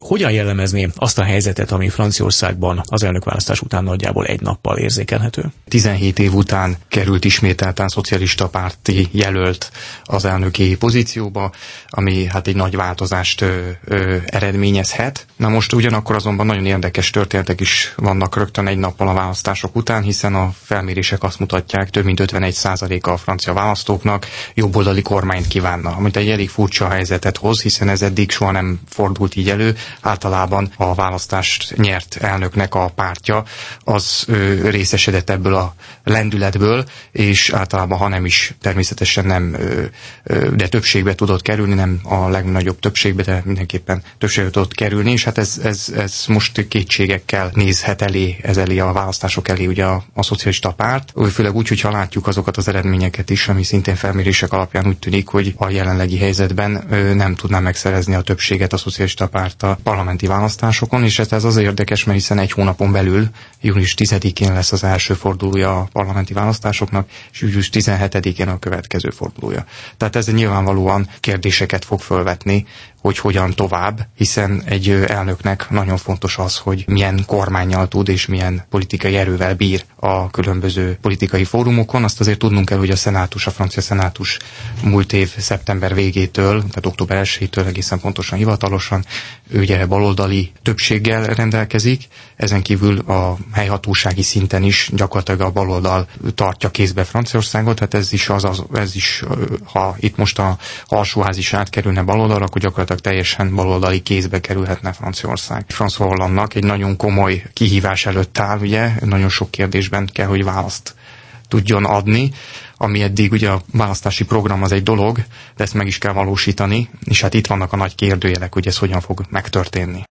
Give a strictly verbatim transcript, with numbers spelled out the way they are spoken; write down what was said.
Hogyan jellemezni azt a helyzetet, ami Franciaországban az elnökválasztás után nagyjából egy nappal érzékelhető? tizenhét év után került ismételten szocialista párti jelölt az elnöki pozícióba, ami hát egy nagy változást ö, ö, eredményezhet. Na most ugyanakkor azonban nagyon érdekes történetek is vannak rögtön egy nappal a választások után, hiszen a felmérések azt mutatják, több mint ötvenegy százaléka a francia választóknak jobboldali kormányt kívánna, amit egy elég furcsa helyzetet hoz, hiszen ez eddig soha nem fordult így elő. Általában a választást nyert elnöknek a pártja az ö, részesedett ebből a lendületből, és általában, ha nem is természetesen nem, ö, ö, de többségbe tudott kerülni, nem a legnagyobb többségbe, de mindenképpen többségbe tudott kerülni, és hát ez, ez, ez most kétségekkel nézhet elé, ez elé a választások elé ugye a, a szocialista párt. Főleg úgy, hogyha látjuk azokat az eredményeket is, ami szintén felmérések alapján úgy tűnik, hogy a jelenlegi helyzetben ö, nem tudná megszerezni a többséget a szocialista párt a parlamenti választásokon, és ez azért érdekes, mert hiszen egy hónapon belül, június tizedikén lesz az első fordulója a parlamenti választásoknak, és július tizenhetedikén a következő fordulója. Tehát ez nyilvánvalóan kérdéseket fog fölvetni, hogy hogyan tovább, hiszen egy elnöknek nagyon fontos az, hogy milyen kormánnyal tud és milyen politikai erővel bír a különböző politikai fórumokon. Azt azért tudnunk kell, hogy a szenátus, a francia szenátus múlt év szeptember végétől, tehát október elsejétől egészen pontosan hivatalosan ugye baloldali többséggel rendelkezik. Ezen kívül a helyhatósági szinten is gyakorlatilag a baloldal tartja kézbe Franciaországot, hát ez is, az, az, ez is ha itt most a alsóház is átkerülne baloldalra, akkor gyakorlatilag teljesen baloldali kézbe kerülhetne Franciaország. François Hollandenak egy nagyon komoly kihívás előtt áll, ugye, nagyon sok kérdésben kell, hogy választ tudjon adni, ami eddig ugye a választási program az egy dolog, de ezt meg is kell valósítani, és hát itt vannak a nagy kérdőjelek, hogy ez hogyan fog megtörténni.